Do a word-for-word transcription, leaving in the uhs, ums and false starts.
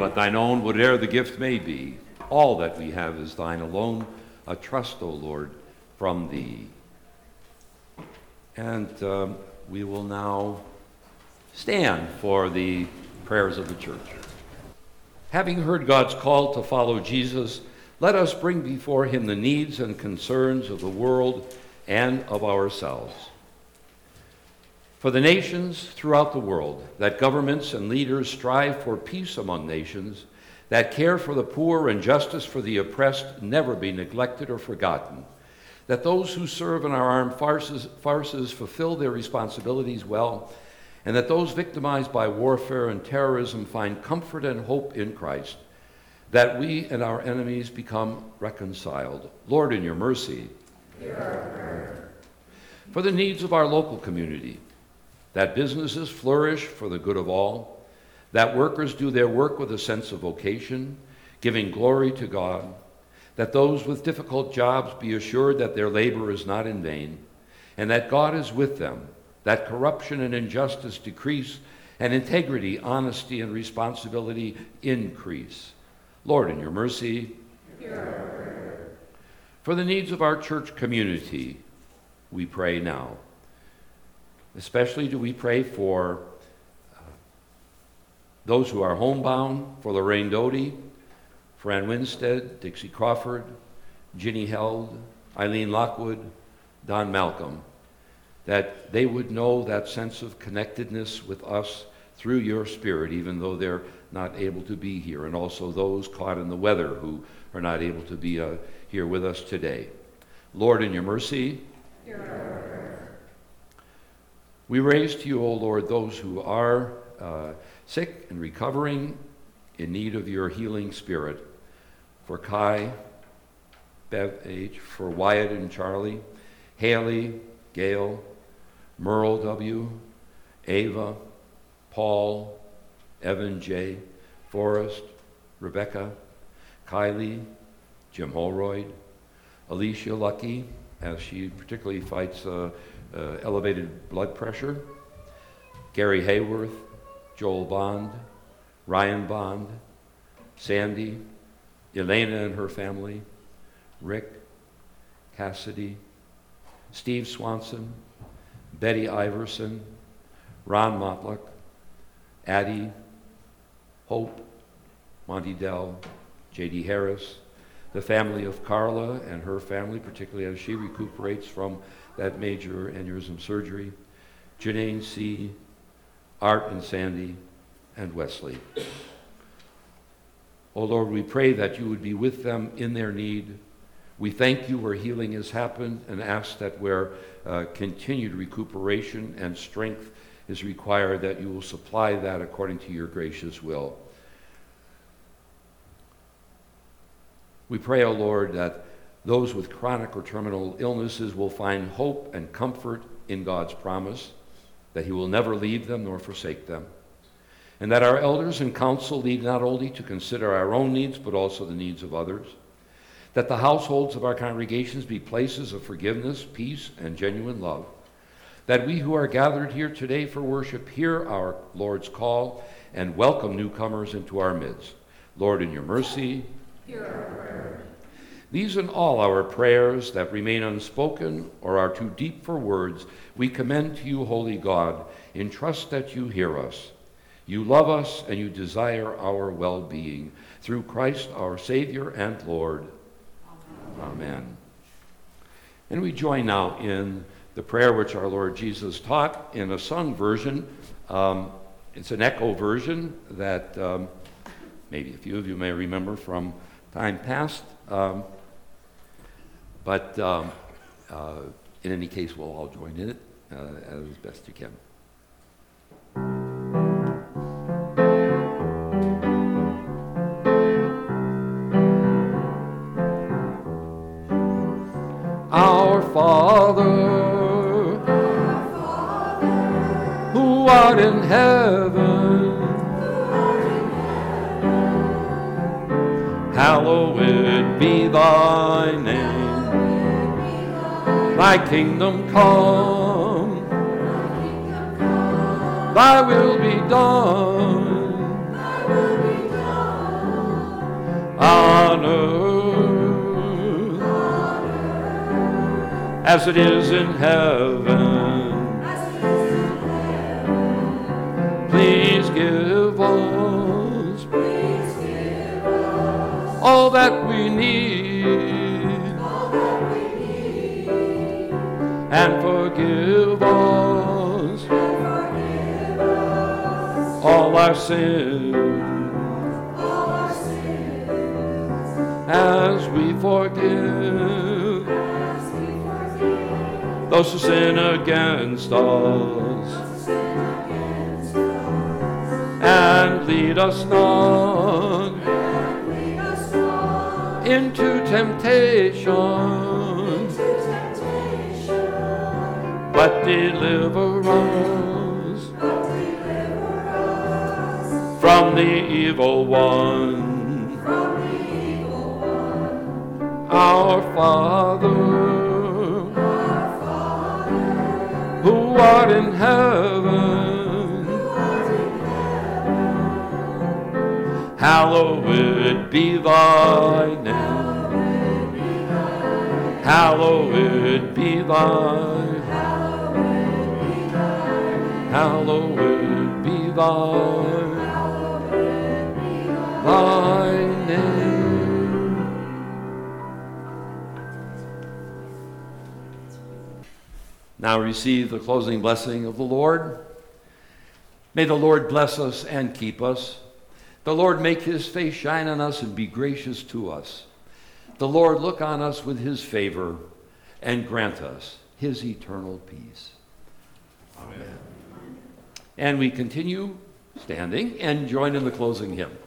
but thine own, whate'er the gift may be. All that we have is thine alone, a trust, O Lord, from thee. And um, we will now stand for the prayers of the church. Having heard God's call to follow Jesus, let us bring before him the needs and concerns of the world and of ourselves. For the nations throughout the world, that governments and leaders strive for peace among nations, that care for the poor and justice for the oppressed never be neglected or forgotten, that those who serve in our armed forces, forces fulfill their responsibilities well, and that those victimized by warfare and terrorism find comfort and hope in Christ, that we and our enemies become reconciled. Lord, in your mercy, hear our prayer. For the needs of our local community, that businesses flourish for the good of all, that workers do their work with a sense of vocation, giving glory to God, that those with difficult jobs be assured that their labor is not in vain, and that God is with them, that corruption and injustice decrease, and integrity, honesty, and responsibility increase. Lord, in your mercy, hear our prayer. For the needs of our church community, we pray now. Especially do we pray for uh, those who are homebound, for Lorraine Doty, for Ann Winstead, Dixie Crawford, Ginny Held, Eileen Lockwood, Don Malcolm, that they would know that sense of connectedness with us through your Spirit, even though they're not able to be here, and also those caught in the weather who are not able to be uh, here with us today. Lord, in your mercy, hear our prayer. We raise to you, O Lord, those who are uh, sick and recovering, in need of your healing Spirit. For Kai, Bev H., for Wyatt and Charlie, Haley, Gail, Merle W., Ava, Paul, Evan J., Forrest, Rebecca, Kylie, Jim Holroyd, Alicia Lucky, as she particularly fights uh, uh, elevated blood pressure, Gary Hayworth, Joel Bond, Ryan Bond, Sandy, Elena and her family, Rick, Cassidy, Steve Swanson, Betty Iverson, Ron Motluck, Addie, Hope, Monty Dell, J D Harris, the family of Carla and her family, particularly as she recuperates from that major aneurysm surgery, Janine C., Art and Sandy, and Wesley. Oh Lord, we pray that you would be with them in their need. We thank you where healing has happened and ask that where uh, continued recuperation and strength is required, that you will supply that according to your gracious will. We pray, O Lord, that those with chronic or terminal illnesses will find hope and comfort in God's promise, that he will never leave them nor forsake them, and that our elders and council need not only to consider our own needs, but also the needs of others, that the households of our congregations be places of forgiveness, peace, and genuine love, that we who are gathered here today for worship hear our Lord's call and welcome newcomers into our midst. Lord, in your mercy, hear our prayer. These and all our prayers that remain unspoken or are too deep for words, we commend to you, holy God, in trust that you hear us. You love us and you desire our well-being. Through Christ our Savior and Lord. Amen. Amen. And we join now in the prayer which our Lord Jesus taught in a sung version. Um, it's an echo version that um, maybe a few of you may remember from time past. Um, but um, uh, in any case, we'll all join in it uh, as best you can. Our Father, Our Father, who art in heaven, hallowed be thy name. Thy kingdom come, thy will be done, on earth as it is in heaven. Please give us all that we need, and forgive us all our sins, as we forgive those who sin against us, and lead us not into temptation, but deliver us from the evil one. Our Father, who art in heaven, hallowed be thy name. Hallowed be thy Hallowed be thy thy name. Now receive the closing blessing of the Lord. May the Lord bless us and keep us. The Lord make his face shine on us and be gracious to us. The Lord look on us with his favor and grant us his eternal peace. Amen. And we continue standing and join in the closing hymn.